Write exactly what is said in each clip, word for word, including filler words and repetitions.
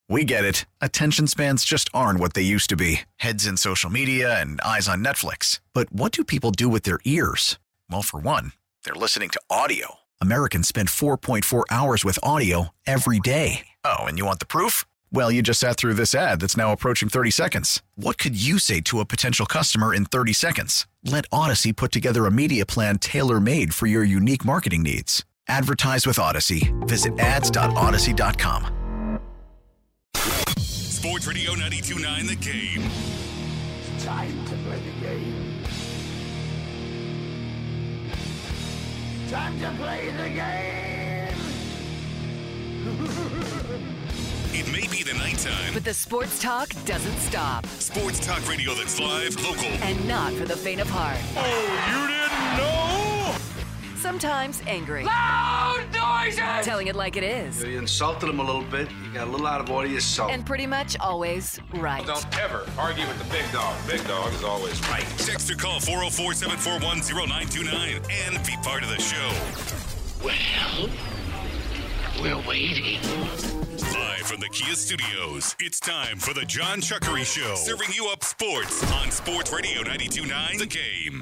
We get it. Attention spans just aren't what they used to be. Heads in social media and eyes on Netflix. But what do people do with their ears? Well, for one, they're listening to audio. Americans spend four point four hours with audio every day. Oh, and you want the proof? Well, you just sat through this ad that's now approaching thirty seconds. What could you say to a potential customer in thirty seconds? Let Odyssey put together a media plan tailor-made for your unique marketing needs. Advertise with Odyssey. Visit ads dot odyssey dot com. Sports Radio ninety-two point nine The Game. It's time to play the game. Time to play the game. It may be the nighttime, but the sports talk doesn't stop. Sports talk radio that's live, local, and not for the faint of heart. Oh, you didn't know? Sometimes angry. Loud noises! Telling it like it is. You insulted him a little bit. You got a little out of order yourself. And pretty much always right. Don't ever argue with the big dog. Big dog is always right. Text or call four oh four, seven four one, oh nine two nine and be part of the show. Well, we're waiting. Live from the Kia Studios, it's time for the John Chuckery Show. Serving you up sports on Sports Radio ninety-two point nine The Game.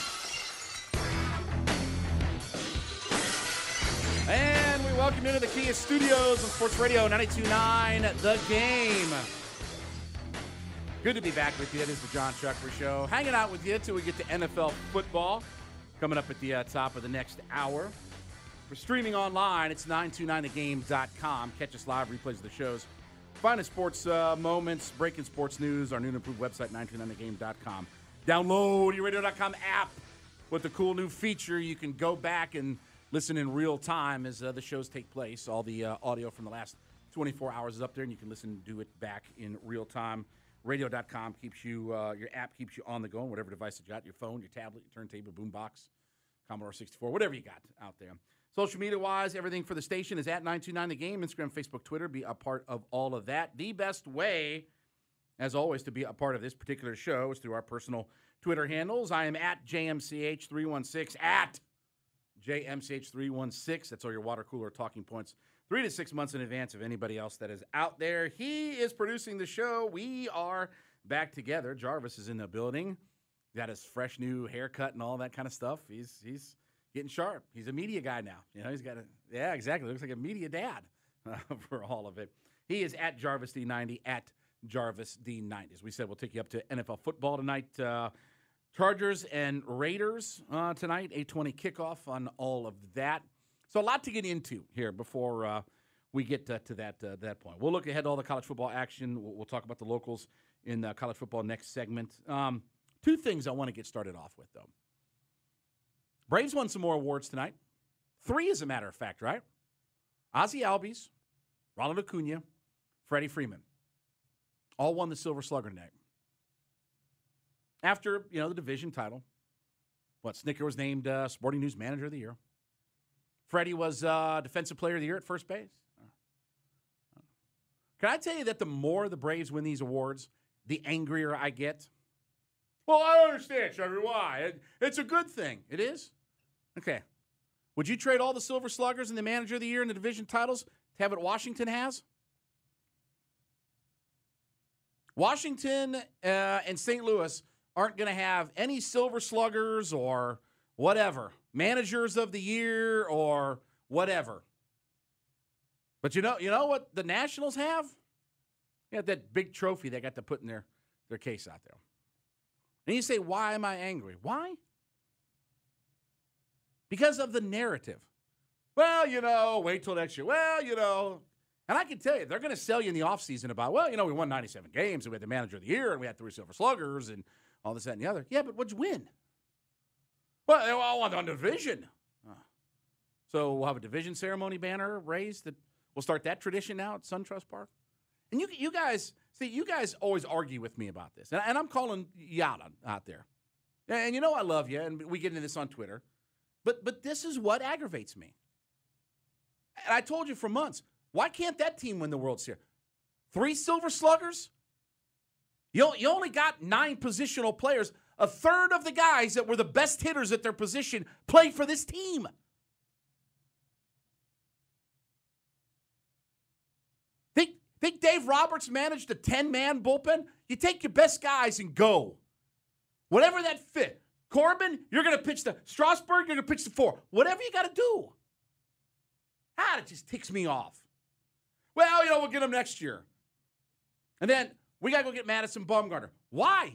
And we welcome you into the Kia Studios on Sports Radio ninety-two point nine The Game. Good to be back with you. It is the John Chuckery Show. Hanging out with you until we get to N F L football. Coming up at the uh, top of the next hour. We're streaming online. It's nine two nine the game dot com. Catch us live, replays of the shows. Find sports uh, moments, breaking sports news, our new and improved website, nine two nine the game dot com. Download your radio dot com app with the cool new feature. You can go back and listen in real time as uh, the shows take place. All the uh, audio from the last twenty-four hours is up there, and you can listen and do it back in real time. radio dot com keeps you, uh, your app keeps you on the go on whatever device you got, your phone, your tablet, your turntable, boombox, Commodore sixty-four, whatever you got out there. Social media-wise, everything for the station is at nine two nine The Game, Instagram, Facebook, Twitter. Be a part of all of that. The best way, as always, to be a part of this particular show is through our personal Twitter handles. I am at J M C H three one six, at J M C H three one six. That's all your water cooler talking points. Three to six months in advance of anybody else that is out there. He is producing the show. We are back together. Jarvis is in the building. Got his fresh new haircut and all that kind of stuff. He's he's getting sharp. He's a media guy now. You know, he's got a yeah, exactly. Looks like a media dad uh, for all of it. He is at Jarvis D ninety, at Jarvis D ninety. As we said, we'll take you up to N F L football tonight. Uh, Chargers and Raiders uh, tonight, eight twenty kickoff on all of that. So a lot to get into here before uh, we get uh, to that uh, that point. We'll look ahead to all the college football action. We'll, we'll talk about the locals in uh, college football next segment. Um, two things I want to get started off with, though. Braves won some more awards tonight. Three, as a matter of fact, right? Ozzie Albies, Ronald Acuna, Freddie Freeman. All won the Silver Slugger tonight. After, you know, the division title. What, Snicker was named uh, Sporting News Manager of the Year. Freddie was uh, Defensive Player of the Year at first base. Can I tell you that the more the Braves win these awards, the angrier I get? Well, I don't understand, Trevor. Why? It, it's a good thing. It is? Okay. Would you trade all the Silver Sluggers and the Manager of the Year and the division titles to have what Washington has? Washington uh, and Saint Louis aren't going to have any Silver Sluggers or whatever, Managers of the Year or whatever. But you know, you know what the Nationals have? They got that big trophy they got to put in their, their case out there. And you say, why am I angry? Why? Because of the narrative. Well, you know, wait till next year. Well, you know, and I can tell you, they're going to sell you in the offseason about, well, you know, we won ninety-seven games, and we had the Manager of the Year, and we had three Silver Sluggers, and all this, that, and the other. Yeah, but what'd you win? Well, they all won on the division. Uh, so we'll have a division ceremony banner raised. That we'll start that tradition now at SunTrust Park. And you you guys, see, you guys always argue with me about this. And, and I'm calling you out on, out there. And you know I love you, and we get into this on Twitter. But but this is what aggravates me. And I told you for months, why can't that team win the World Series? Three Silver Sluggers? You, you only got nine positional players. A third of the guys that were the best hitters at their position played for this team. Think, think Dave Roberts Pirates managed a ten-man bullpen, you take your best guys and go. Whatever that fit. Corbin, you're going to pitch the Strasburg, you're going to pitch the four. Whatever you got to do. Ah, it just ticks me off. Well, you know, we'll get him next year. And then we got to go get Madison Bumgarner. Why?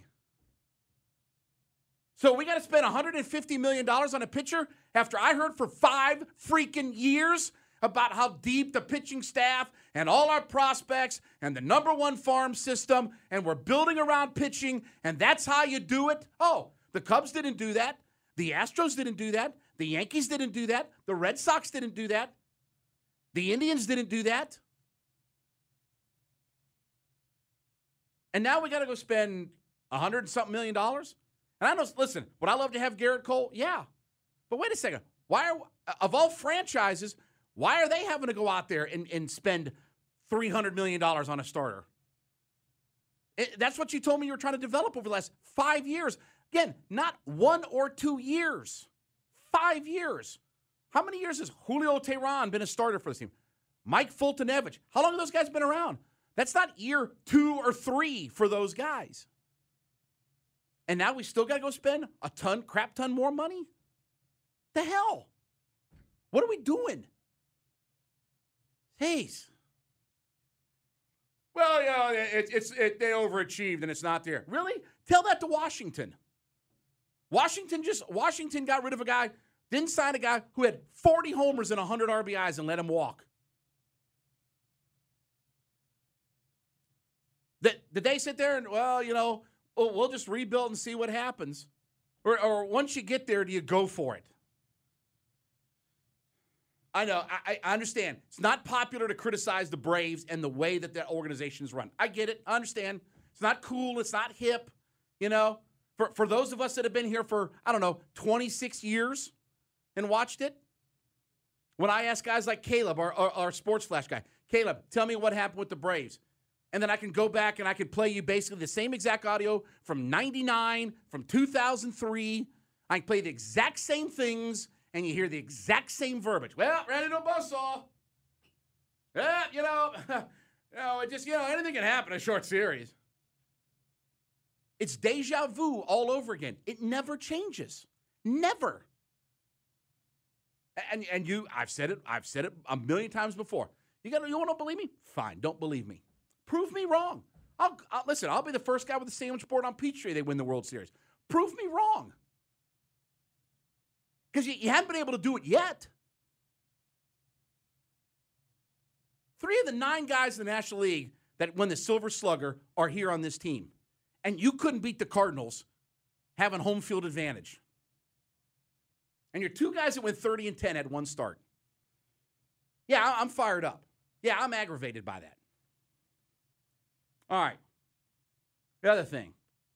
So we got to spend one hundred fifty million dollars on a pitcher after I heard for five freaking years about how deep the pitching staff and all our prospects and the number one farm system, and we're building around pitching, and that's how you do it. Oh, the Cubs didn't do that. The Astros didn't do that. The Yankees didn't do that. The Red Sox didn't do that. The Indians didn't do that. And now we got to go spend a hundred and something million dollars? And I know, listen, would I love to have Garrett Cole? Yeah. But wait a second. Why are, of all franchises, why are they having to go out there and, and spend three hundred million dollars on a starter? It, that's what you told me you were trying to develop over the last five years. Again, not one or two years. Five years. How many years has Julio Teheran been a starter for this team? Mike Fultonevich. How long have those guys been around? That's not year two or three for those guys. And now we still got to go spend a ton, crap ton more money? The hell? What are we doing? Jeez. Well, you know, it, it's it, they overachieved and it's not there. Really? Tell that to Washington. Washington just Washington got rid of a guy, didn't sign a guy who had forty homers and one hundred R B Is and let him walk. Did, did they sit there and, well, you know, oh, we'll just rebuild and see what happens? Or, or once you get there, do you go for it? I know. I, I understand. It's not popular to criticize the Braves and the way that their organization is run. I get it. I understand. It's not cool. It's not hip. You know, for, for those of us that have been here for, I don't know, twenty-six years and watched it, when I ask guys like Caleb, our, our, our Sports Flash guy, Caleb, tell me what happened with the Braves. And then I can go back and I can play you basically the same exact audio from ninety-nine, from two thousand three. I can play the exact same things, and you hear the exact same verbiage. Well, ran into a buzzsaw. Yeah, you know, you know, it just, you know, anything can happen in a short series. It's deja vu all over again. It never changes. Never. And and you, I've said it, I've said it a million times before. You got, you want to believe me? Fine, don't believe me. Prove me wrong. I'll, I'll listen. I'll be the first guy with a sandwich board on Peachtree. They win the World Series. Prove me wrong, because you, you haven't been able to do it yet. Three of the nine guys in the National League that win the Silver Slugger are here on this team, and you couldn't beat the Cardinals having home field advantage. And your two guys that went thirty and ten had one start. Yeah, I'm fired up. Yeah, I'm aggravated by that. All right. The other thing.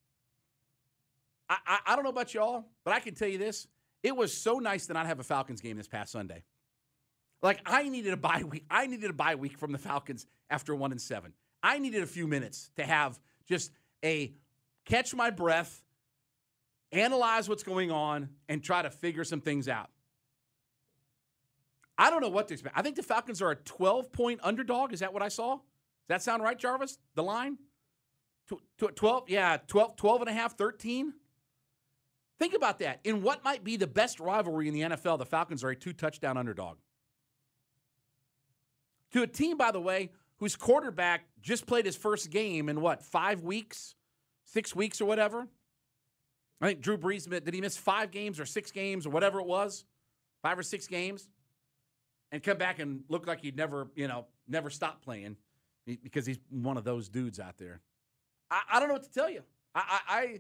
I, I, I don't know about y'all, but I can tell you this. It was so nice to not have a Falcons game this past Sunday. Like, I needed a bye week. I needed a bye week from the Falcons after one and seven. I needed a few minutes to have just a catch my breath, analyze what's going on, and try to figure some things out. I don't know what to expect. I think the Falcons are a twelve-point underdog. Is that what I saw? Does that sound right, Jarvis? The line? twelve, yeah, twelve, twelve and a half, thirteen. Think about that. In what might be the best rivalry in the N F L, the Falcons are a two-touchdown underdog. To a team, by the way, whose quarterback just played his first game in what, five weeks, six weeks or whatever? I think Drew Brees, did he miss five games or six games or whatever it was? Five or six games? And come back and look like he'd never, you know, never stopped playing. Because he's one of those dudes out there. I, I don't know what to tell you. I, I, I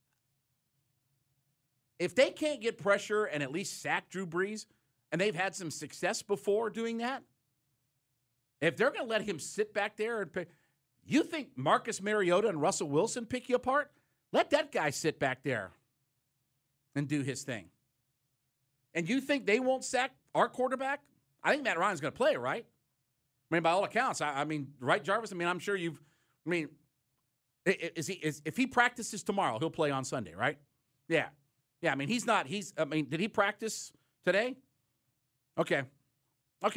if they can't get pressure and at least sack Drew Brees, and they've had some success before doing that, if they're going to let him sit back there and pick, you think Marcus Mariota and Russell Wilson pick you apart? Let that guy sit back there and do his thing. And you think they won't sack our quarterback? I think Matt Ryan's going to play, right? I mean, by all accounts, I, I mean, right, Jarvis? I mean, I'm sure you've, I mean, is he, is, if he practices tomorrow, he'll play on Sunday, right? Yeah. Yeah, I mean, he's not, he's, I mean, did he practice today? Okay. Okay.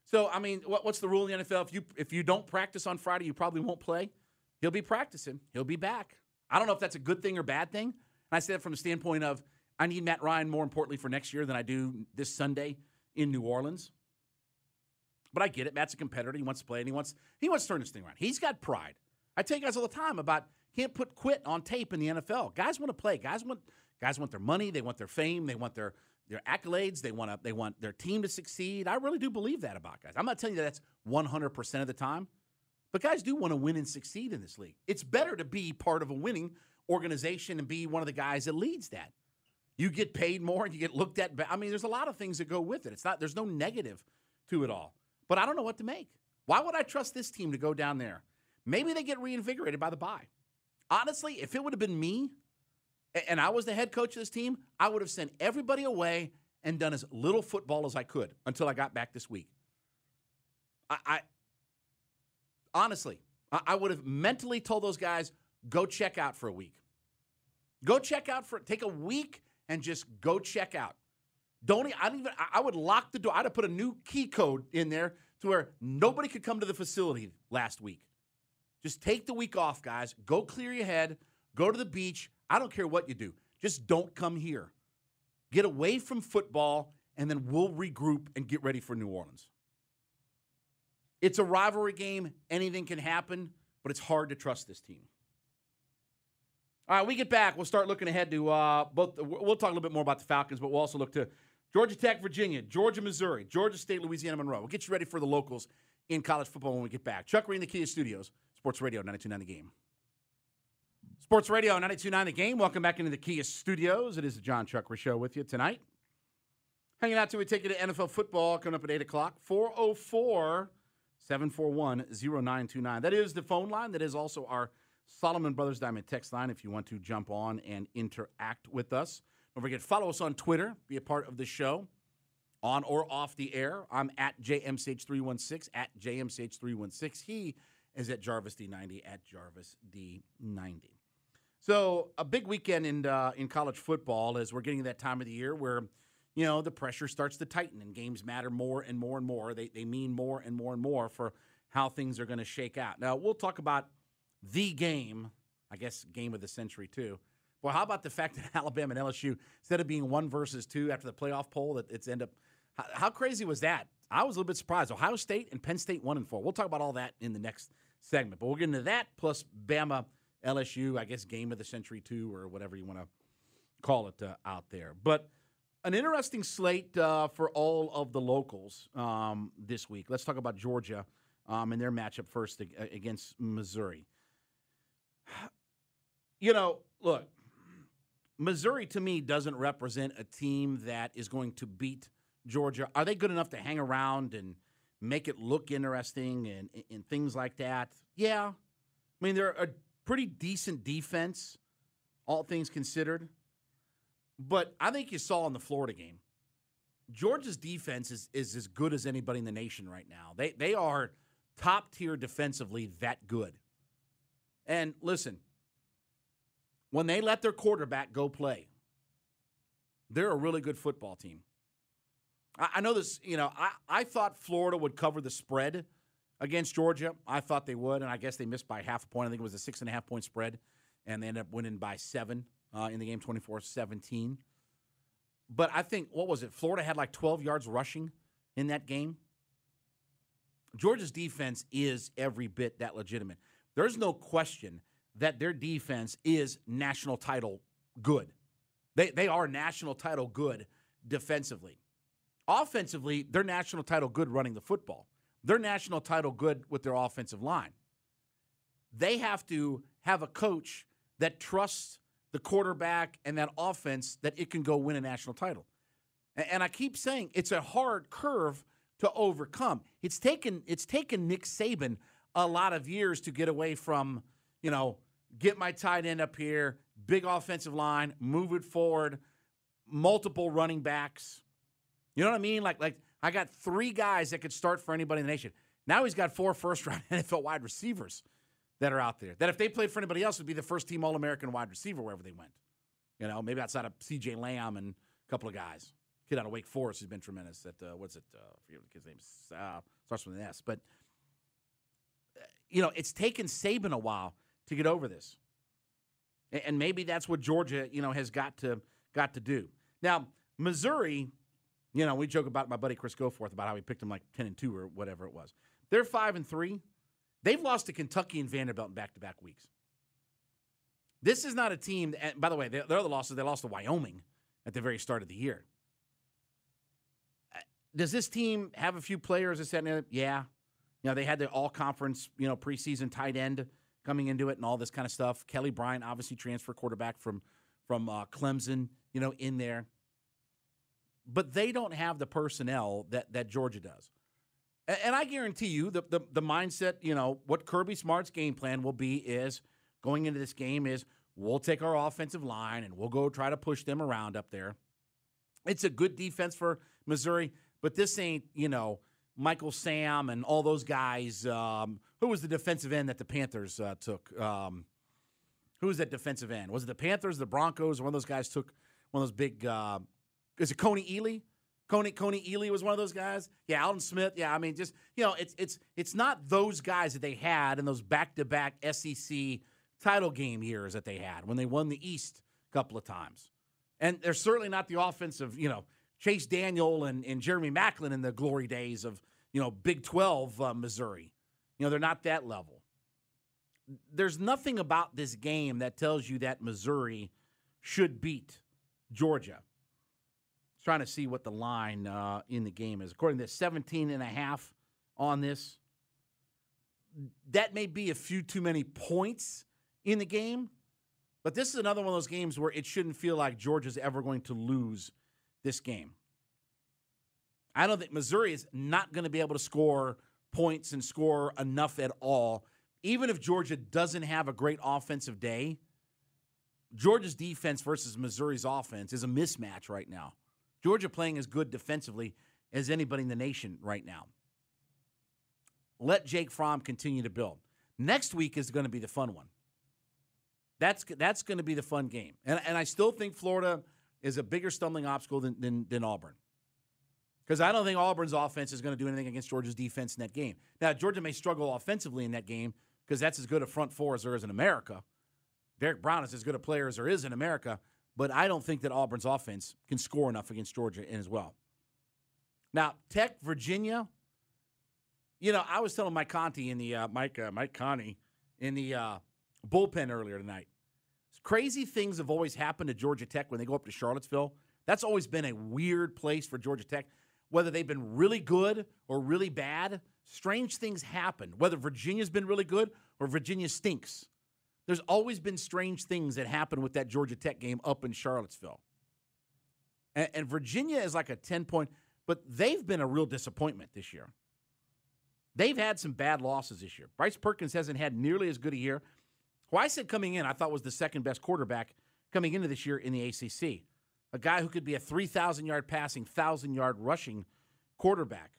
So, I mean, what, what's the rule in the N F L? If you if you don't practice on Friday, you probably won't play. He'll be practicing. He'll be back. I don't know if that's a good thing or bad thing. And I say that from the standpoint of I need Matt Ryan more importantly for next year than I do this Sunday in New Orleans. But I get it. Matt's a competitor. He wants to play, and he wants he wants to turn this thing around. He's got pride. I tell you guys all the time about can't put quit on tape in the N F L. Guys want to play. Guys want guys want their money. They want their fame. They want their their accolades. They want to, they want their team to succeed. I really do believe that about guys. I'm not telling you that that's one hundred percent of the time, but guys do want to win and succeed in this league. It's better to be part of a winning organization and be one of the guys that leads that. You get paid more and you get looked at. I mean, there's a lot of things that go with it. It's not, there's no negative to it all. But I don't know what to make. Why would I trust this team to go down there? Maybe they get reinvigorated by the bye. Honestly, if it would have been me and I was the head coach of this team, I would have sent everybody away and done as little football as I could until I got back this week. I, I honestly, I, I would have mentally told those guys, go check out for a week. Go check out for, take a week and just go check out. Don't I don't even I would lock the door. I'd have put a new key code in there to where nobody could come to the facility last week. Just take the week off, guys. Go clear your head. Go to the beach. I don't care what you do. Just don't come here. Get away from football, and then we'll regroup and get ready for New Orleans. It's a rivalry game. Anything can happen, but it's hard to trust this team. All right, we get back. We'll start looking ahead to uh, both. We'll talk a little bit more about the Falcons, but we'll also look to Georgia Tech, Virginia, Georgia, Missouri, Georgia State, Louisiana, Monroe. We'll get you ready for the locals in college football when we get back. Chuck Reed in the Kia Studios, Sports Radio ninety-two point nine The Game. Sports Radio ninety-two point nine The Game. Welcome back into the Kia Studios. It is the John Chuckery Show with you tonight. Hanging out till we take you to N F L football coming up at eight o'clock. four oh four, seven four one, oh nine two nine. That is the phone line. That is also our Solomon Brothers Diamond text line if you want to jump on and interact with us. Don't forget, follow us on Twitter. Be a part of the show on or off the air. I'm at J M C H three one six, at J M C H three one six. He is at Jarvis D ninety, at Jarvis D ninety. So a big weekend in uh, in college football as we're getting to that time of the year where, you know, the pressure starts to tighten and games matter more and more and more. They, they mean more and more and more for how things are going to shake out. Now, we'll talk about the game, I guess game of the century too. Well, how about the fact that Alabama and L S U, instead of being one versus two after the playoff poll, that it's end up, how, how crazy was that? I was a little bit surprised. Ohio State and Penn State one and four. We'll talk about all that in the next segment, but we'll get into that plus Bama, L S U, I guess game of the century two or whatever you want to call it uh, out there. But an interesting slate uh, for all of the locals um, this week. Let's talk about Georgia um, and their matchup first against Missouri. You know, look, Missouri to me doesn't represent a team that is going to beat Georgia. Are they good enough to hang around and make it look interesting and, and things like that? Yeah. I mean, they're a pretty decent defense, all things considered. But I think you saw in the Florida game, Georgia's defense is, is as good as anybody in the nation right now. They they are top tier defensively that good. And listen, when they let their quarterback go play, they're a really good football team. I, I know this, you know, I, I thought Florida would cover the spread against Georgia. I thought they would, and I guess they missed by half a point. I think it was a six and a half point spread, and they ended up winning by seven uh, in the game, twenty-four seventeen. But I think, what was it? Florida had like twelve yards rushing in that game. Georgia's defense is every bit that legitimate. There's no question that their defense is national title good. They they are national title good defensively. Offensively, they're national title good running the football. They're national title good with their offensive line. They have to have a coach that trusts the quarterback and that offense that it can go win a national title. And I keep saying it's a hard curve to overcome. It's taken it's taken Nick Saban a lot of years to get away from, you know, get my tight end up here, big offensive line, move it forward, multiple running backs. You know what I mean? Like, like I got three guys that could start for anybody in the nation. Now he's got four first-round N F L wide receivers that are out there. That if they played for anybody else, would be the first-team All-American wide receiver wherever they went. You know, maybe outside of C J Lamb and a couple of guys. kid out of Wake Forest who's been tremendous. At uh, what's it? Uh, I forget what the kid's name is. Uh, starts with an S. But uh, you know, it's taken Saban a while to get over this, and, and maybe that's what Georgia, you know, has got to got to do. Now, Missouri, you know, we joke about my buddy Chris Goforth about how he picked them like ten and two or whatever it was. They're five and three. They've lost to Kentucky and Vanderbilt in back-to-back weeks. This is not a team. And by the way, their other losses, they lost to Wyoming at the very start of the year. Does this team have a few players that said, yeah, you know, they had the all-conference, you know, preseason tight end coming into it and all this kind of stuff. Kelly Bryant, obviously transfer quarterback from from uh, Clemson, you know, in there. But they don't have the personnel that that Georgia does. And, and I guarantee you the, the the mindset, you know, what Kirby Smart's game plan will be is going into this game is we'll take our offensive line and we'll go try to push them around up there. It's a good defense for Missouri, but this ain't, you know, Michael Sam and all those guys. Um, who was the defensive end that the Panthers uh, took? Um, who was that defensive end? Was it the Panthers, the Broncos? One of those guys took one of those big uh, – is it Coney Ealy? Coney Coney Ealy was one of those guys. Yeah, Alden Smith. Yeah, I mean, just, you know, it's it's it's not those guys that they had in those back-to-back S E C title game years that they had when they won the East a couple of times. And they're certainly not the offensive, you know, Chase Daniel and, and Jeremy Maclin in the glory days of, you know, Big twelve uh, Missouri. You know, they're not that level. There's nothing about this game that tells you that Missouri should beat Georgia. Trying to see what the line uh, in the game is. According to seventeen and a half on this, that may be a few too many points in the game, but this is another one of those games where it shouldn't feel like Georgia's ever going to lose this game. I don't think Missouri is not going to be able to score points and score enough at all. Even if Georgia doesn't have a great offensive day, Georgia's defense versus Missouri's offense is a mismatch right now. Georgia playing as good defensively as anybody in the nation right now. Let Jake Fromm continue to build. Next week is going to be the fun one. That's that's going to be the fun game. And, and I still think Florida is a bigger stumbling obstacle than, than, than Auburn. Because I don't think Auburn's offense is going to do anything against Georgia's defense in that game. Now, Georgia may struggle offensively in that game because that's as good a front four as there is in America. Derek Brown is as good a player as there is in America. But I don't think that Auburn's offense can score enough against Georgia as well. Now, Tech, Virginia, you know, I was telling Mike Conti in the uh, Mike uh, Mike Conti in the uh, bullpen earlier tonight. Crazy things have always happened to Georgia Tech when they go up to Charlottesville. That's always been a weird place for Georgia Tech. Whether they've been really good or really bad, strange things happen. Whether Virginia's been really good or Virginia stinks. There's always been strange things that happen with that Georgia Tech game up in Charlottesville. And, and Virginia is like a ten-point, but they've been a real disappointment this year. They've had some bad losses this year. Bryce Perkins hasn't had nearly as good a year. Who I said coming in, I thought was the second-best quarterback coming into this year in the A C C. A guy who could be a three thousand yard passing, one thousand yard rushing quarterback.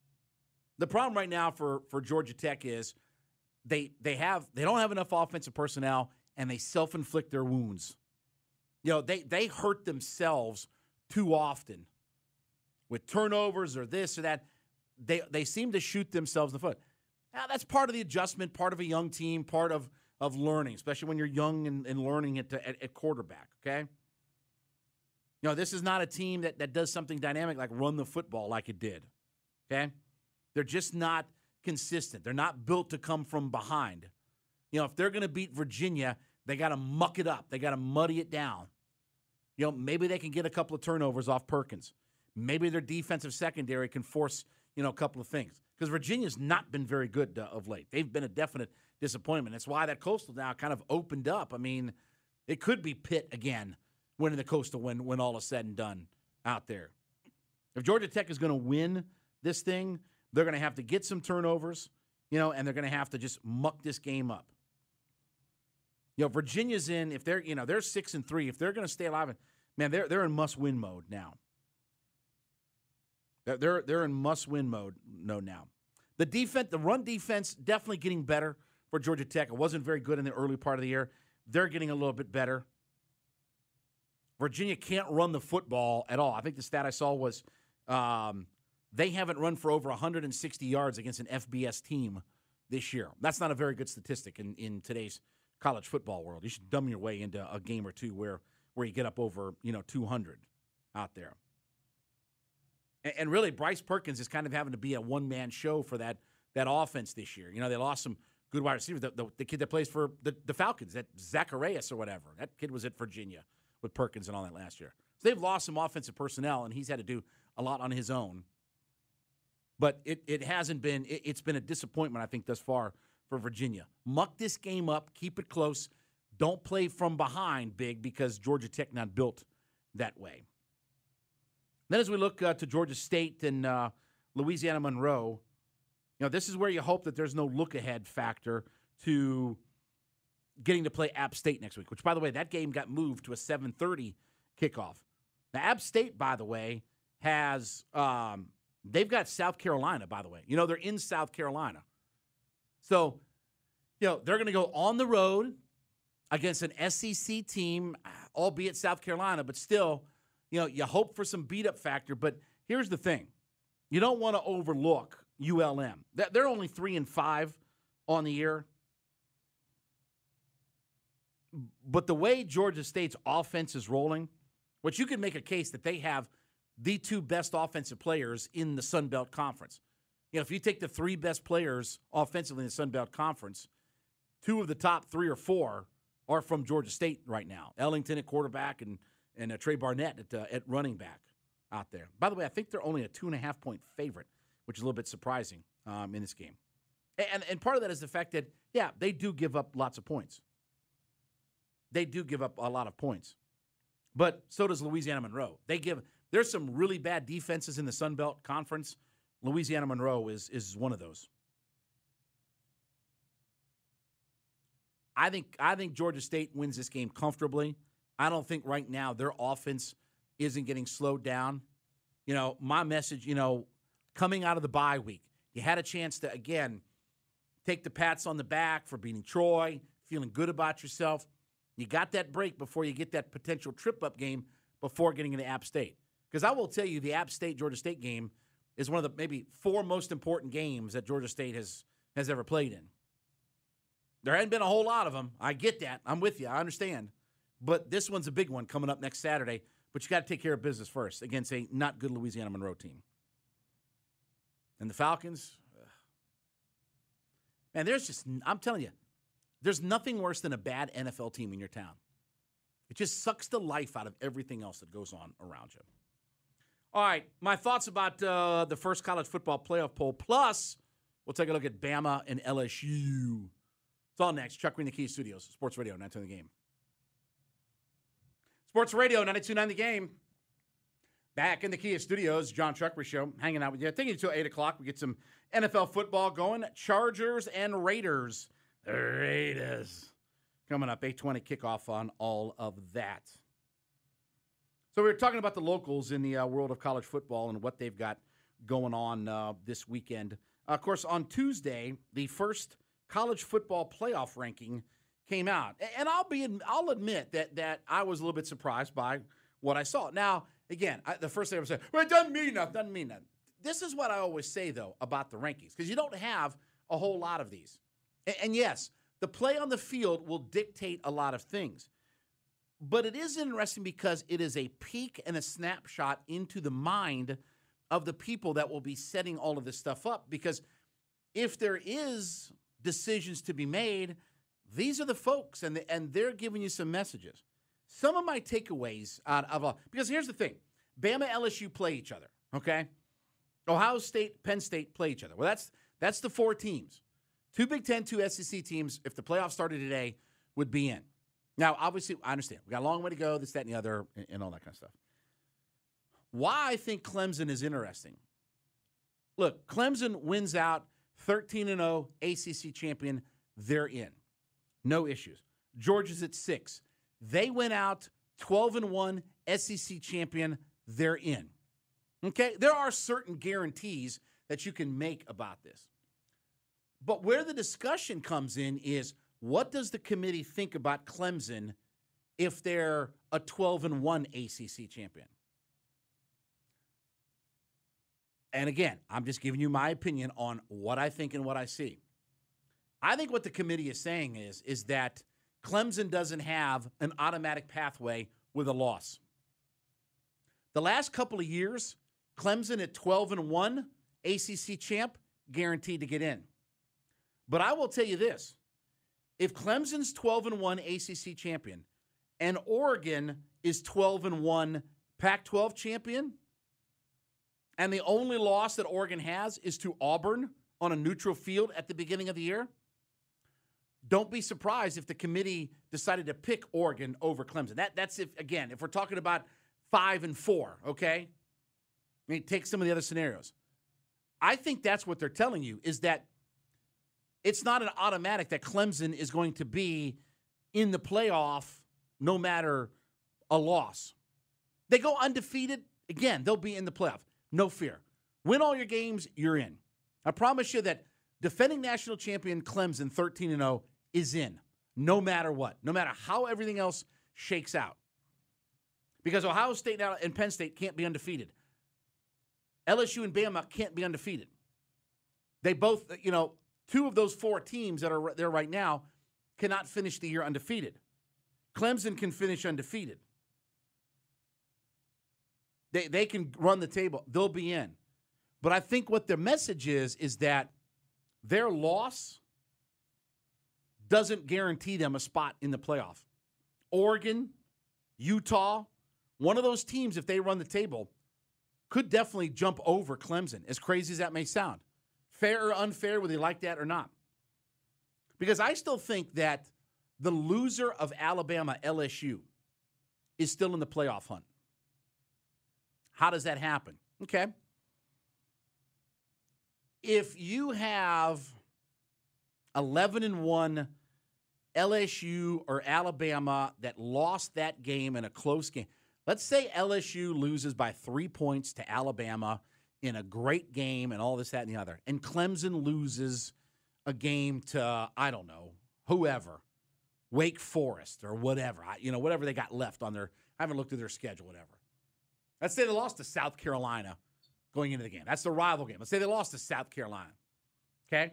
The problem right now for, for Georgia Tech is They they have they don't have enough offensive personnel, and they self-inflict their wounds. You know, they they hurt themselves too often with turnovers or this or that. They they seem to shoot themselves in the foot. Now, that's part of the adjustment, part of a young team, part of, of learning, especially when you're young and, and learning at, at, at quarterback, okay? You know, this is not a team that, that does something dynamic like run the football like it did, okay? They're just not consistent. They're not built to come from behind. You know, if they're going to beat Virginia, they got to muck it up. They got to muddy it down. You know, maybe they can get a couple of turnovers off Perkins. Maybe their defensive secondary can force, you know, a couple of things. Because Virginia's not been very good uh, of late. They've been a definite disappointment. That's why that Coastal now kind of opened up. I mean, it could be Pitt again winning the Coastal when, when all is said and done out there. If Georgia Tech is going to win this thing, they're going to have to get some turnovers, you know, and they're going to have to just muck this game up. You know, Virginia's in, if they're, you know, they're six and three. If they're going to stay alive, man, they're they're in must-win mode now. They're they're, they're in must-win mode no now. The defense, the run defense, definitely getting better for Georgia Tech. It wasn't very good in the early part of the year. They're getting a little bit better. Virginia can't run the football at all. I think the stat I saw was um, they haven't run for over one hundred sixty yards against an F B S team this year. That's not a very good statistic in, in today's college football world. You should dumb your way into a game or two where where you get up over, you know, two hundred out there. And, and really, Bryce Perkins is kind of having to be a one-man show for that that offense this year. You know, they lost some good wide receivers. The, the, the kid that plays for the, the Falcons, that Zacharias or whatever, that kid was at Virginia with Perkins and all that last year. So they've lost some offensive personnel, and he's had to do a lot on his own. But it, it hasn't been it, – it's been a disappointment, I think, thus far for Virginia. Muck this game up. Keep it close. Don't play from behind big because Georgia Tech not built that way. Then as we look uh, to Georgia State and uh, Louisiana Monroe, you know, this is where you hope that there's no look-ahead factor to getting to play App State next week, which, by the way, that game got moved to a seven thirty kickoff. Now, App State, by the way, has um, – they've got South Carolina, by the way. You know, they're in South Carolina. So, you know, they're going to go on the road against an S E C team, albeit South Carolina, but still, you know, you hope for some beat-up factor. But here's the thing. You don't want to overlook U L M. They're only three and five on the year. But the way Georgia State's offense is rolling, which you can make a case that they have the two best offensive players in the Sun Belt Conference. You know, if you take the three best players offensively in the Sun Belt Conference, two of the top three or four are from Georgia State right now. Ellington at quarterback and, and uh, Trey Barnett at, uh, at running back out there. By the way, I think they're only a two-and-a-half-point favorite, which is a little bit surprising um, in this game. And, and part of that is the fact that, yeah, they do give up lots of points. They do give up a lot of points. But so does Louisiana Monroe. They give there's some really bad defenses in the Sun Belt Conference. Louisiana Monroe is is one of those. I think I think Georgia State wins this game comfortably. I don't think right now their offense isn't getting slowed down. You know, my message, you know, coming out of the bye week, you had a chance to, again, take the pats on the back for beating Troy, feeling good about yourself. You got that break before you get that potential trip-up game before getting into App State. Because I will tell you, the App State-Georgia State game is one of the maybe four most important games that Georgia State has, has ever played in. There hadn't been a whole lot of them. I get that. I'm with you. I understand. But this one's a big one coming up next Saturday. But you got to take care of business first against a not good Louisiana Monroe team. And the Falcons, ugh. Man, there's just, I'm telling you, there's nothing worse than a bad N F L team in your town. It just sucks the life out of everything else that goes on around you. All right, my thoughts about uh, the first college football playoff poll. Plus, we'll take a look at Bama and L S U. It's all next. Chuck Green, the Key Studios, Sports Radio, ninety-two nine The Game. Sports Radio, ninety-two nine The Game. Back in the Kia Studios, John Chuckery Show, hanging out with you. Taking you until eight o'clock. We get some N F L football going. Chargers and Raiders. The Raiders. Coming up, eight twenty kickoff on all of that. So we were talking about the locals in the uh, world of college football and what they've got going on uh, this weekend. Uh, of course, on Tuesday, the first college football playoff ranking came out. And I'll be, I'll admit that that I was a little bit surprised by what I saw. Now, again, I, the first thing I would say, well, it doesn't mean nothing, doesn't mean nothing. This is what I always say, though, about the rankings, because you don't have a whole lot of these. And, and yes, the play on the field will dictate a lot of things. But it is interesting because it is a peek and a snapshot into the mind of the people that will be setting all of this stuff up. Because if there is decisions to be made, these are the folks, and, the, and they're giving you some messages. Some of my takeaways out of a – because here's the thing. Bama, L S U play each other, okay? Ohio State, Penn State play each other. Well, that's that's the four teams. Two Big Ten, two S E C teams, if the playoffs started today, would be in. Now, obviously, I understand. We got a long way to go, this, that, and the other, and, and all that kind of stuff. Why I think Clemson is interesting. Look, Clemson wins out thirteen and oh, A C C champion. They're in. No issues. Georgia's at six. They went out twelve and one, S E C champion. They're in. Okay? There are certain guarantees that you can make about this. But where the discussion comes in is, what does the committee think about Clemson if they're a twelve and one A C C champion. And again, I'm just giving you my opinion on what I think and what I see. I think what the committee is saying is, is that Clemson doesn't have an automatic pathway with a loss. The last couple of years, Clemson at twelve and one, A C C champ, guaranteed to get in. But I will tell you this. If Clemson's twelve and one A C C champion and Oregon is twelve and one Pac twelve champion, and the only loss that Oregon has is to Auburn on a neutral field at the beginning of the year, don't be surprised if the committee decided to pick Oregon over Clemson. That, that's if, again, if we're talking about five and four, okay? I mean, take some of the other scenarios. I think that's what they're telling you, is that it's not an automatic that Clemson is going to be in the playoff no matter a loss. They go undefeated, again, they'll be in the playoff. No fear. Win all your games, you're in. I promise you that defending national champion Clemson, thirteen and oh, is in, no matter what, no matter how everything else shakes out. Because Ohio State and Penn State can't be undefeated. L S U and Bama can't be undefeated. They both, you know, two of those four teams that are there right now cannot finish the year undefeated. Clemson can finish undefeated. They they can run the table. They'll be in. But I think what their message is, is that their loss doesn't guarantee them a spot in the playoff. Oregon, Utah, one of those teams, if they run the table, could definitely jump over Clemson, as crazy as that may sound. Fair or unfair, whether you like that or not. Because I still think that the loser of Alabama, L S U, is still in the playoff hunt. How does that happen? Okay. If you have eleven and one L S U or Alabama that lost that game in a close game, let's say L S U loses by three points to Alabama in a great game and all this, that, and the other, and Clemson loses a game to, I don't know, whoever, Wake Forest or whatever, you know, whatever they got left on their, I haven't looked at their schedule, whatever. Let's say they lost to South Carolina going into the game. That's the rival game. Let's say they lost to South Carolina. Okay?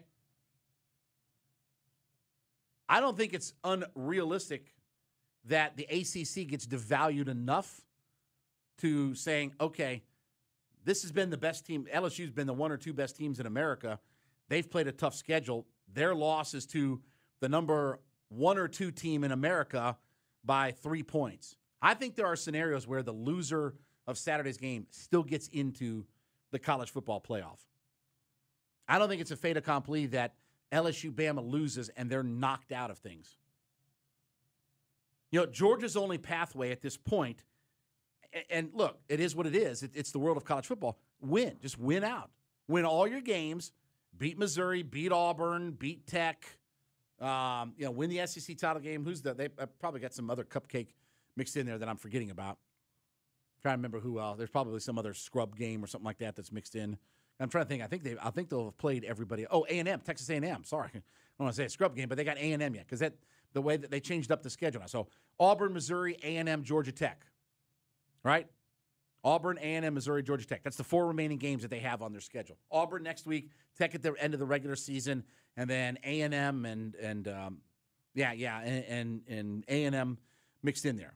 I don't think it's unrealistic that the A C C gets devalued enough to saying, okay, this has been the best team. L S U's been the one or two best teams in America. They've played a tough schedule. Their loss is to the number one or two team in America by three points. I think there are scenarios where the loser of Saturday's game still gets into the college football playoff. I don't think it's a fait accompli that L S U Bama loses and they're knocked out of things. You know, Georgia's only pathway at this point, and look, it is what it is. It's the world of college football. Win. Just win out. Win all your games. Beat Missouri, beat Auburn, beat Tech. Um, you know, win the S E C title game. Who's the? They uh, probably got some other cupcake mixed in there that I'm forgetting about. I'm trying to remember who else. There's probably some other scrub game or something like that that's mixed in. I'm trying to think. I think they. I think they'll have played everybody. Oh, A and M, Texas A and M. Sorry, I don't want to say a scrub game, but they got A and M yet because that the way that they changed up the schedule now. So Auburn, Missouri, A and M, Georgia Tech. Right? Auburn, A and M, Missouri, Georgia Tech. That's the four remaining games that they have on their schedule. Auburn next week, Tech at the end of the regular season, and then A and M and and um, yeah, yeah, and and, and A and M mixed in there.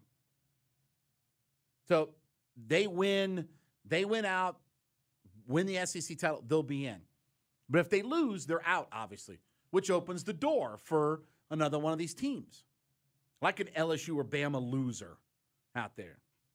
So they win, they win out, win the S E C title, they'll be in. But if they lose, they're out, obviously, which opens the door for another one of these teams, like an L S U or Bama loser out there.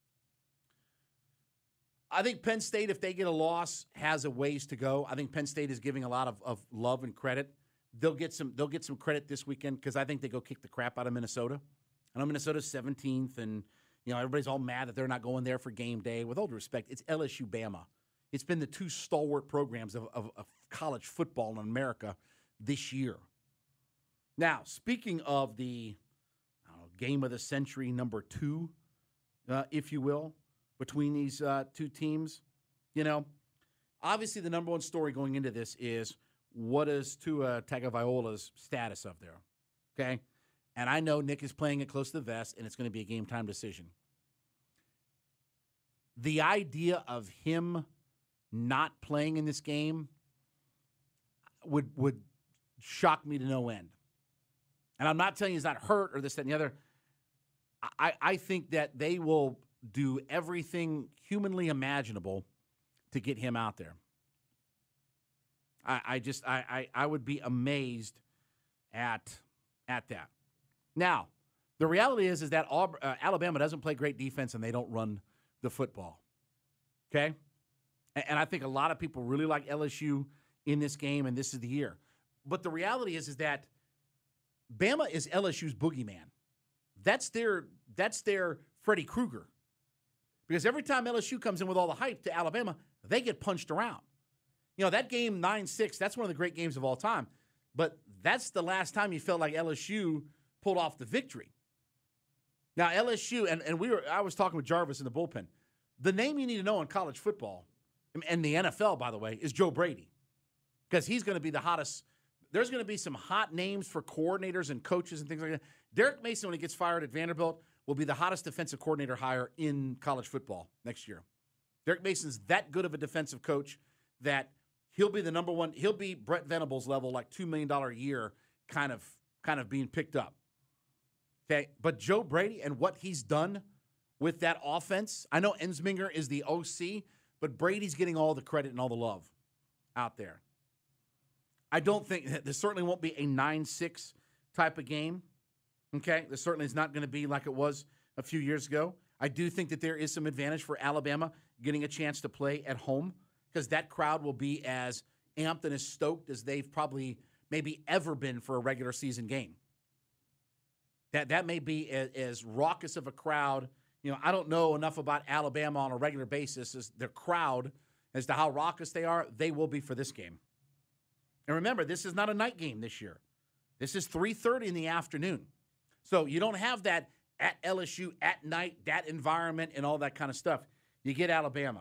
I think Penn State, if they get a loss, has a ways to go. I think Penn State is giving a lot of, of love and credit. They'll get some they'll get some credit this weekend because I think they go kick the crap out of Minnesota. I know Minnesota's seventeenth, and you know everybody's all mad that they're not going there for game day. With all due respect, it's L S U Bama. It's been the two stalwart programs of, of, of college football in America this year. Now, speaking of the I don't know, game of the century number two, uh, if you will, between these uh, two teams, you know, obviously the number one story going into this is what is Tua Tagovailoa's status up there, okay? and I know Nick is playing it close to the vest, and it's going to be a game-time decision. The idea of him not playing in this game would would shock me to no end. And I'm not telling you he's not hurt or this, that, and the other. I, I think that they will do everything humanly imaginable to get him out there. I, I just I, I I would be amazed at at that. Now, the reality is is that Aub- uh, Alabama doesn't play great defense and they don't run the football. Okay? And, and I think a lot of people really like L S U in this game, and this is the year. But the reality is is that Bama is L S U's boogeyman. That's their that's their Freddy Krueger. Because every time L S U comes in with all the hype to Alabama, they get punched around. You know, that game nine six, that's one of the great games of all time. But that's the last time you felt like L S U pulled off the victory. Now, L S U, and, and we were I was talking with Jarvis in the bullpen. The name you need to know in college football, and the N F L, by the way, is Joe Brady. Because he's going to be the hottest. There's going to be some hot names for coordinators and coaches and things like that. Derek Mason, when he gets fired at Vanderbilt, will be the hottest defensive coordinator hire in college football next year. Derek Mason's that good of a defensive coach that he'll be the number one. He'll be Brett Venables level, like two million dollars a year, kind of, kind of being picked up. Okay, but Joe Brady and what he's done with that offense, I know Ensminger is the O C, but Brady's getting all the credit and all the love out there. I don't think – there certainly won't be a nine six type of game, okay? There certainly is not going to be like it was a few years ago. I do think that there is some advantage for Alabama getting a chance to play at home because that crowd will be as amped and as stoked as they've probably maybe ever been for a regular season game. That that may be as, as raucous of a crowd. You know, I don't know enough about Alabama on a regular basis as their crowd as to how raucous they are. They will be for this game. And remember, this is not a night game this year. This is three thirty in the afternoon. So you don't have that at L S U at night, that environment and all that kind of stuff. You get Alabama.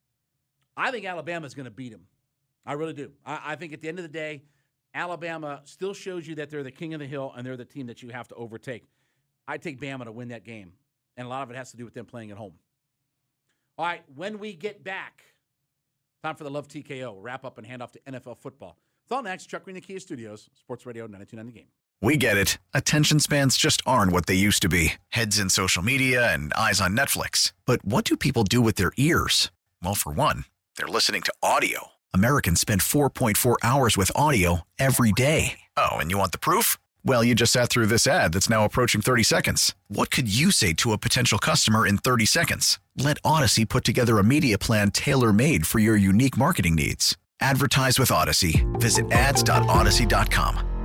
I think Alabama's going to beat them. I really do. I, I think at the end of the day, Alabama still shows you that they're the king of the hill and they're the team that you have to overtake. I take Bama to win that game, and a lot of it has to do with them playing at home. All right, when we get back, time for the Love T K O. We'll wrap up and hand off to N F L football. It's all next. Chuck Green, the Kia Studios, Sports Radio ninety-two point nine The Game. We get it. Attention spans just aren't what they used to be. Heads in social media and eyes on Netflix. But what do people do with their ears? Well, for one, they're listening to audio. Americans spend four point four hours with audio every day. Oh, and you want the proof? Well, you just sat through this ad that's now approaching thirty seconds. What could you say to a potential customer in thirty seconds? Let Odyssey put together a media plan tailor-made for your unique marketing needs. Advertise with Odyssey. Visit ads dot odyssey dot com.